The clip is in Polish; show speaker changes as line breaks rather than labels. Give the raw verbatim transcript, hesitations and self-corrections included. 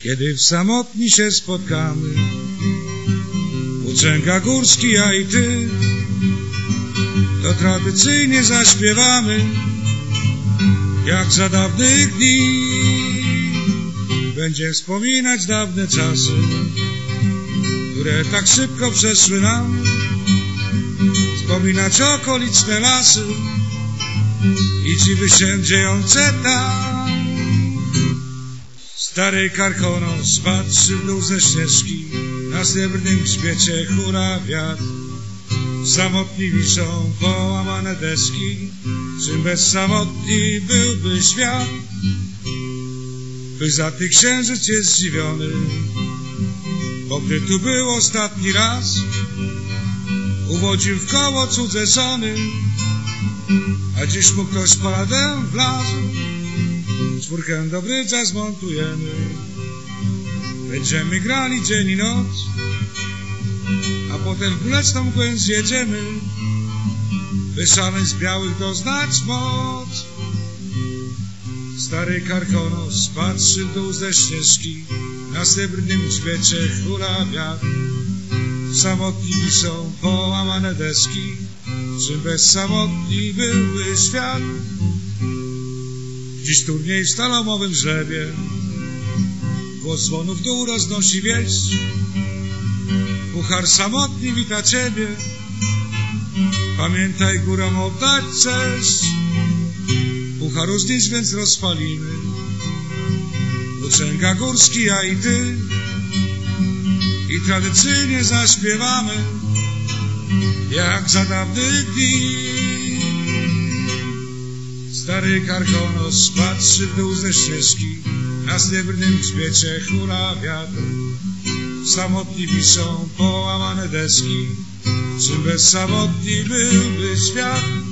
Kiedy w samotni się spotkamy, Włóczęga Górski, ja i ty, to tradycyjnie zaśpiewamy, jak za dawnych dni. Będzie wspominać dawne czasy, które tak szybko przeszły nam, wspominać okoliczne lasy i dziwy się dziejące tam. Stary Karkonos patrzy w dół ze ścieżki, na srebrnym grzbiecie hura wiatr. Samotni wiszą połamane deski, czym bez samotni byłby świat. Wyzaty księżyc jest zdziwiony, bo gdy tu był ostatni raz, uwodził w koło cudze żony, a dziś mu ktoś paladę wlazł. Czwórkę do brydża zmontujemy, będziemy grali dzień i noc, a potem w mleczną mgłę zjedziemy, by szaleń z białych doznać moc. Stary Karkonos patrzy w dół ze ścieżki, na srebrnym grzbiecie hula wiatr. Samotni wiszą połamane deski, czym bez samotni byłby świat. Dziś turniej w slalomowym żrebie, głos dzwonu w dół roznosi wieść. Puchar samotni wita ciebie, pamiętaj górom oddać cześć. Pucharu znieść więc rozpalimy, Włóczęga Górski, ja i ty, i tradycyjnie zaśpiewamy, jak za dawnych dni. Stary Karkonos patrzy w dół ze ścieżki, na srebrnym grzbiecie hula wiatr. Samotni wiszą połamane deski, czym bez samotni byłby świat.